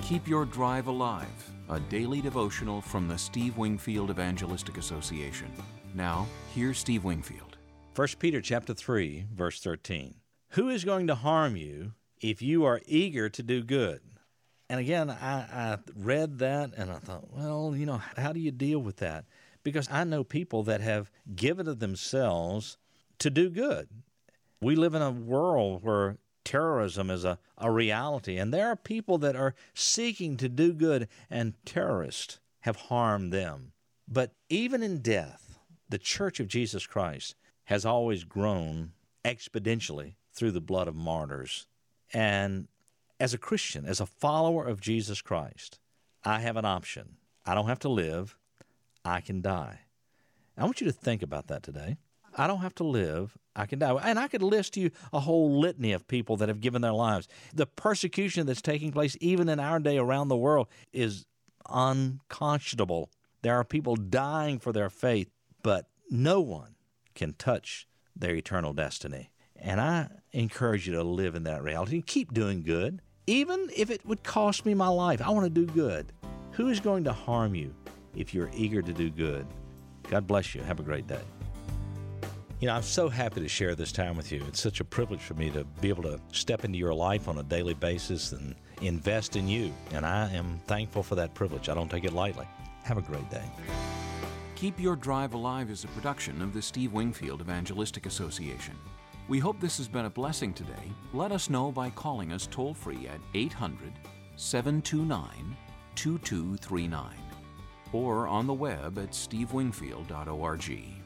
Keep Your Drive Alive, a daily devotional from the Steve Wingfield Evangelistic Association. Now, here's Steve Wingfield. 1 Peter chapter 3, verse 13. Who is going to harm you if you are eager to do good? And again, I read that and I thought, well, how do you deal with that? Because I know people that have given of themselves to do good. We live in a world where terrorism is a reality, and there are people that are seeking to do good, and terrorists have harmed them. But even in death, the Church of Jesus Christ has always grown exponentially through the blood of martyrs. And as a Christian, as a follower of Jesus Christ, I have an option. I don't have to live. I can die. I want you to think about that today. I don't have to live, I can die. And I could list to you a whole litany of people that have given their lives. The persecution that's taking place even in our day around the world is unconscionable. There are people dying for their faith, but no one can touch their eternal destiny. And I encourage you to live in that reality and keep doing good, even if it would cost me my life. I want to do good. Who is going to harm you if you're eager to do good? God bless you. Have a great day. I'm so happy to share this time with you. It's such a privilege for me to be able to step into your life on a daily basis and invest in you. And I am thankful for that privilege. I don't take it lightly. Have a great day. Keep Your Drive Alive is a production of the Steve Wingfield Evangelistic Association. We hope this has been a blessing today. Let us know by calling us toll-free at 800-729-2239 or on the web at stevewingfield.org.